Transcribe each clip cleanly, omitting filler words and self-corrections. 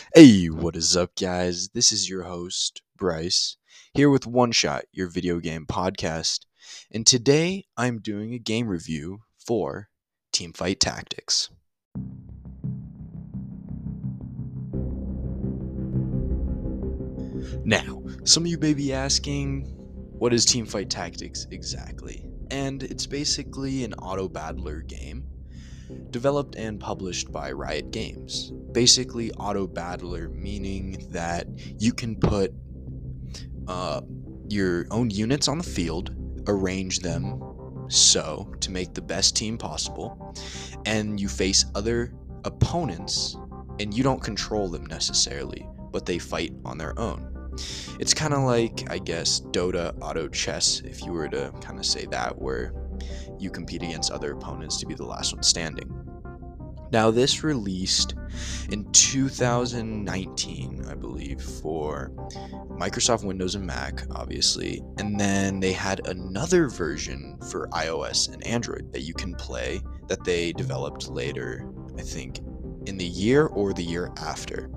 Hey, what is up, guys? This is your host, Bryce, here with One Shot, your video game podcast. And today I'm doing a game review for Teamfight Tactics. Now, some of you may be asking, what is Teamfight Tactics exactly? And it's basically an auto battler game developed and published by Riot Games. Basically, auto battler meaning that you can put your own units on the field, arrange them so to make the best team possible, and you face other opponents and you don't control them necessarily, but they fight on their own. It's kind of like, I guess, Dota auto chess, if you were to kind of say that, where you compete against other opponents to be the last one standing. Now, this released in 2019, I believe, for Microsoft Windows and Mac, obviously, and then they had another version for iOS and Android that you can play that they developed later, I think, in the year or the year after.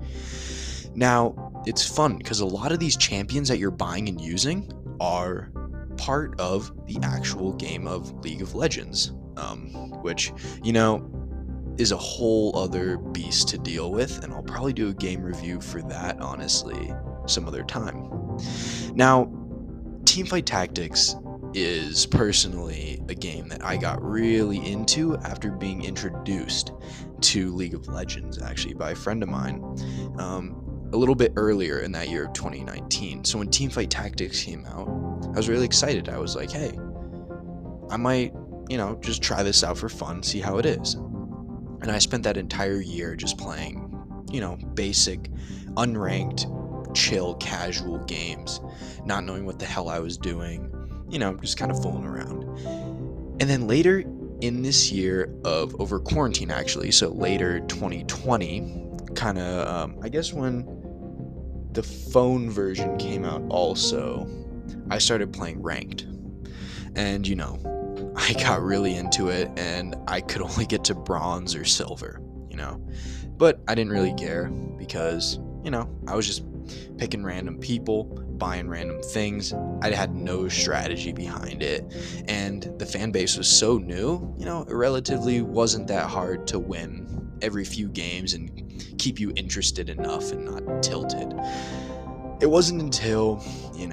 Now, it's fun because a lot of these champions that you're buying and using are part of the actual game of League of Legends, which, is a whole other beast to deal with, and I'll probably do a game review for that, honestly, some other time. Now, Teamfight Tactics is personally a game that I got really into after being introduced to League of Legends, actually, by a friend of mine, a little bit earlier in that year of 2019. So when Teamfight Tactics came out, I was really excited. I was like, hey, I might, just try this out for fun, see how it is. And I spent that entire year just playing, basic, unranked, chill, casual games, not knowing what the hell I was doing, just kind of fooling around. And then later in this year of over quarantine, actually, so later 2020, kind of, I guess when the phone version came out also, I started playing ranked. And, I got really into it, and I could only get to bronze or silver, but I didn't really care because, I was just picking random people, buying random things. I had no strategy behind it, and the fan base was so new, it relatively wasn't that hard to win every few games and keep you interested enough and not tilted. It wasn't until,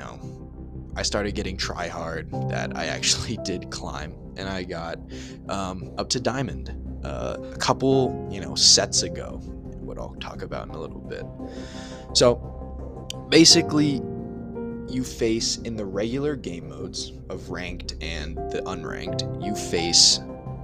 I started getting try hard that I actually did climb, and I got up to diamond a couple sets ago, what I'll talk about in a little bit. So basically, you face in the regular game modes of ranked and the unranked, you face,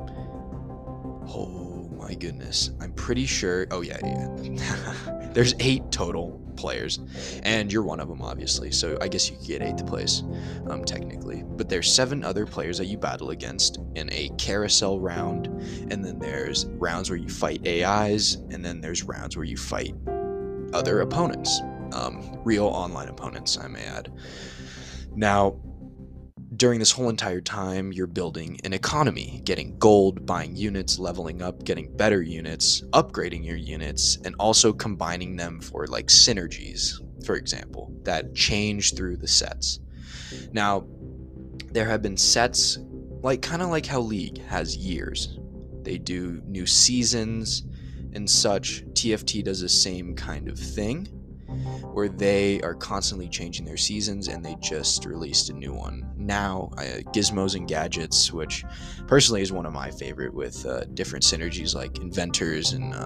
oh my goodness, I'm pretty sure, there's 8 total players, and you're one of them, obviously, so I guess you could get 8th place, technically, but there's 7 other players that you battle against in a carousel round, and then there's rounds where you fight AIs, and then there's rounds where you fight other opponents, real online opponents, I may add. Now, during this whole entire time, you're building an economy, getting gold, buying units, leveling up, getting better units, upgrading your units, and also combining them for like synergies, for example, that change through the sets. Now, there have been sets, kind of like how League has years. They do new seasons and such. TFT does the same kind of thing, where they are constantly changing their seasons, and they just released a new one now, Gizmos and Gadgets, which personally is one of my favorite, with different synergies like Inventors and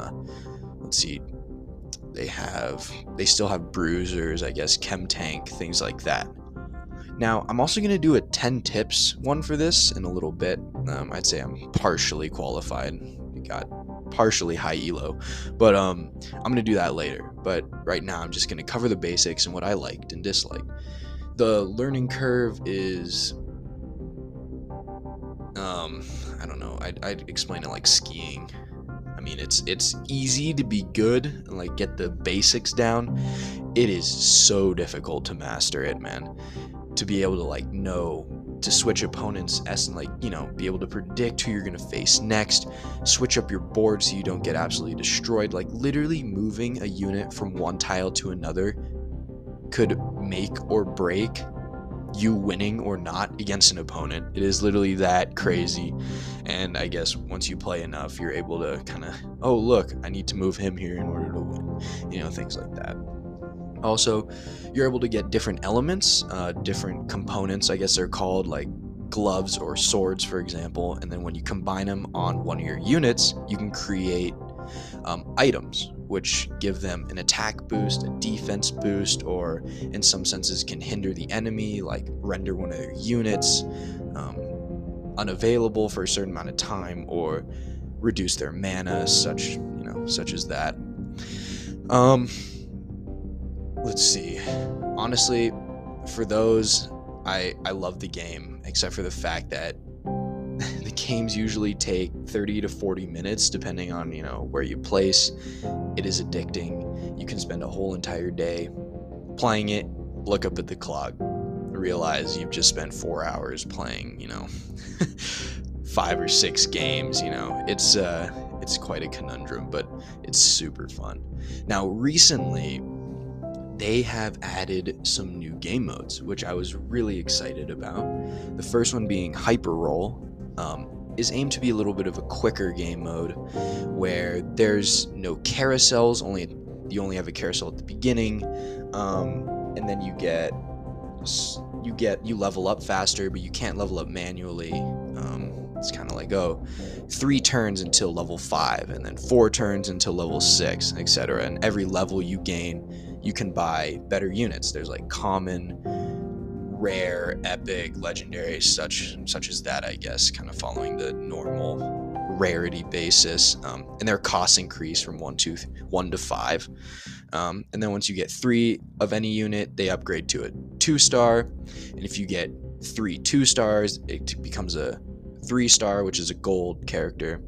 they still have Bruisers, I guess, Chem Tank, things like that. Now, I'm also going to do a 10 tips one for this in a little bit. I'd say I'm partially qualified. We got partially high elo, but I'm going to do that later. But right now, I'm just going to cover the basics and what I liked and disliked. The learning curve is, I don't know, I'd explain it like skiing. I mean, it's easy to be good and get the basics down. It is so difficult to master it, man. To be able to know to switch opponents as like, be able to predict who you're going to face next, switch up your board so you don't get absolutely destroyed. Like literally moving a unit from one tile to another could make or break you winning or not against an opponent. It is literally that crazy. And I guess once you play enough, you're able to kind of, oh look, I need to move him here in order to win, things like that. Also, you're able to get different elements, different components, I guess they're called, like gloves or swords, for example. And then when you combine them on one of your units, you can create items, which give them an attack boost, a defense boost, or in some senses can hinder the enemy, like render one of their units unavailable for a certain amount of time, or reduce their mana, such as that. Let's see. Honestly, for those, I love the game, except for the fact that the games usually take 30 to 40 minutes, depending on, where you place. It is addicting. You can spend a whole entire day playing it, look up at the clock, realize you've just spent 4 hours playing, 5 or 6 games, It's quite a conundrum, but it's super fun. Now, recently, they have added some new game modes, which I was really excited about. The first one being Hyper Roll, is aimed to be a little bit of a quicker game mode where there's no carousels, you only have a carousel at the beginning, and then you level up faster, but you can't level up manually. It's kind of like 3 turns until level 5, and then 4 turns until level 6, etc. And every level you gain, you can buy better units. There's like common, rare, epic, legendary, such as that, I guess, kind of following the normal rarity basis. And their costs increase from 1 to 5. And then once you get 3 of any unit, they upgrade to a 2-star. And if you get 3 2-stars, it becomes a 3-star, which is a gold character.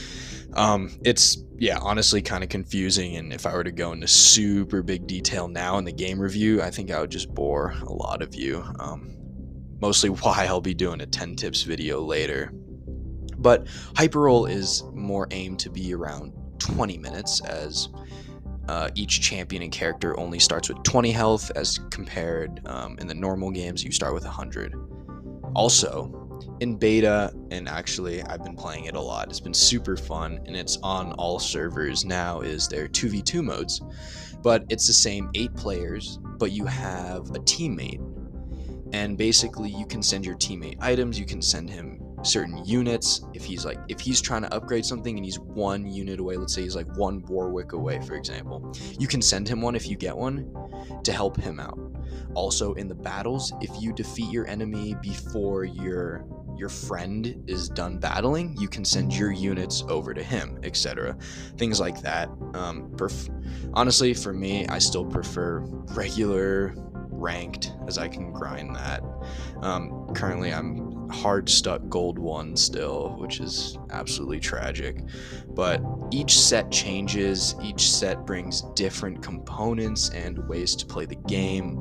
It's honestly kind of confusing, and if I were to go into super big detail now in the game review, I think I would just bore a lot of you. Mostly why I'll be doing a 10 tips video later. But Hyper Roll is more aimed to be around 20 minutes, as each champion and character only starts with 20 health, as compared in the normal games you start with 100. Also, in beta, and actually I've been playing it a lot, it's been super fun, and it's on all servers now, is their 2v2 modes. But it's the same 8 players, but you have a teammate, and basically you can send your teammate items, you can send him certain units. If he's trying to upgrade something and he's 1 unit away, let's say he's like 1 Warwick away, for example, you can send him one if you get one to help him out. Also, in the battles, if you defeat your enemy before your friend is done battling, you can send your units over to him, etc. Things like that. Honestly, for me, I still prefer regular ranked, as I can grind that. Currently, I'm hard stuck gold 1 still, which is absolutely tragic. But each set changes, each set brings different components and ways to play the game.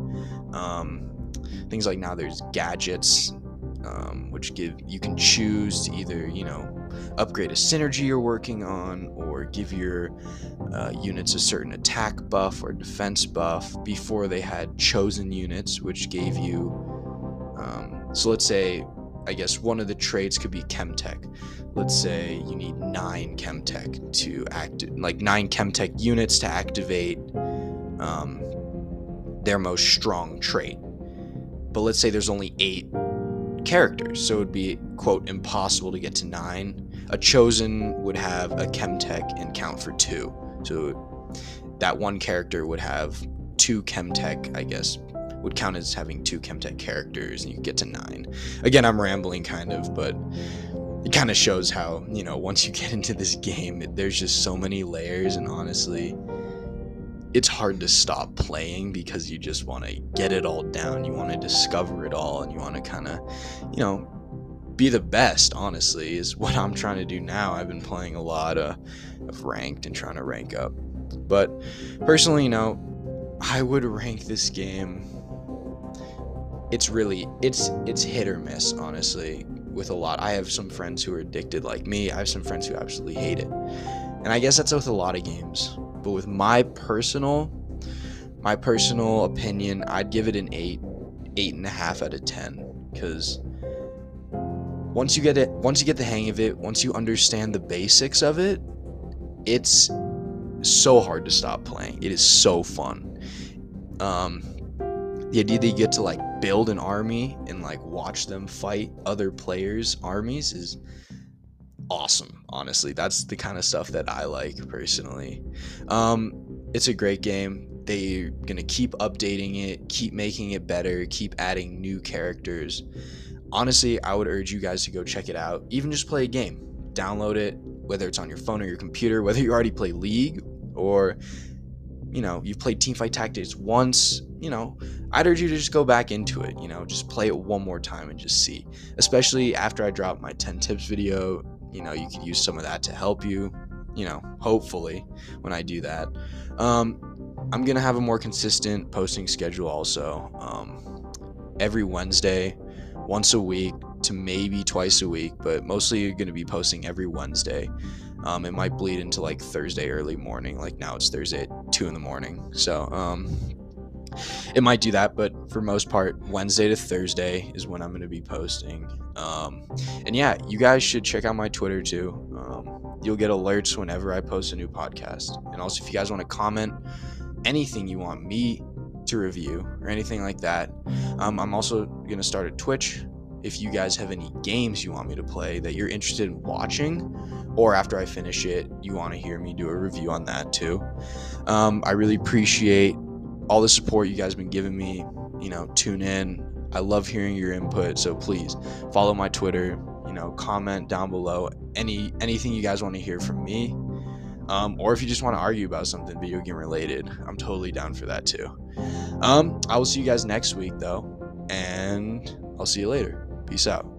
Things like now there's gadgets, which you can choose to either upgrade a synergy you're working on, or give your units a certain attack buff or defense buff. Before, they had chosen units, which gave you so let's say, I guess one of the traits could be Chemtech. Let's say you need 9 Chemtech to like 9 Chemtech units to activate their most strong trait. But let's say there's only 8 characters, so it would be, quote, impossible to get to 9. A chosen would have a Chemtech and count for 2. So that one character would have 2 Chemtech, I guess, would count as having 2 Chemtech characters, and you get to 9. Again, I'm rambling kind of, but it kind of shows how, once you get into this game, there's just so many layers, and honestly, it's hard to stop playing because you just want to get it all down. You want to discover it all, and you want to kind of, be the best, honestly, is what I'm trying to do now. I've been playing a lot of ranked and trying to rank up. But personally, I would rank this game it's really it's hit or miss, honestly, with a lot. I have some friends who are addicted like me. I have some friends who absolutely hate it. And I guess that's with a lot of games. But with my personal opinion, I'd give it an 8.5 out of 10, because once you get the hang of it, once you understand the basics of it, it's so hard to stop playing. It is so fun. The idea that you get to like build an army and like watch them fight other players' armies is awesome. Honestly, that's the kind of stuff that I like personally. It's a great game. They're gonna keep updating it, keep making it better, keep adding new characters. Honestly, I would urge you guys to go check it out. Even just play a game, download it, whether it's on your phone or your computer, whether you already play League or you've played Teamfight Tactics once. I'd urge you to just go back into it. Just play it one more time and just see. Especially after I drop my 10 tips video, you could use some of that to help you. Hopefully, when I do that, I'm gonna have a more consistent posting schedule also. Every Wednesday, once a week to maybe twice a week, but mostly you're gonna be posting every Wednesday. It might bleed into like Thursday early morning. Like now it's Thursday at 2 a.m. So it might do that, but for most part, Wednesday to Thursday is when I'm going to be posting. And yeah, you guys should check out my Twitter too. You'll get alerts whenever I post a new podcast. And also, if you guys want to comment anything you want me to review or anything like that, I'm also going to start a Twitch. If you guys have any games you want me to play that you're interested in watching, or after I finish it, you want to hear me do a review on that too. I really appreciate all the support you guys have been giving me. Tune in. I love hearing your input, so please follow my Twitter, comment down below anything you guys want to hear from me, or if you just want to argue about something video game related, I'm totally down for that too. I will see you guys next week though, and I'll see you later. Peace out.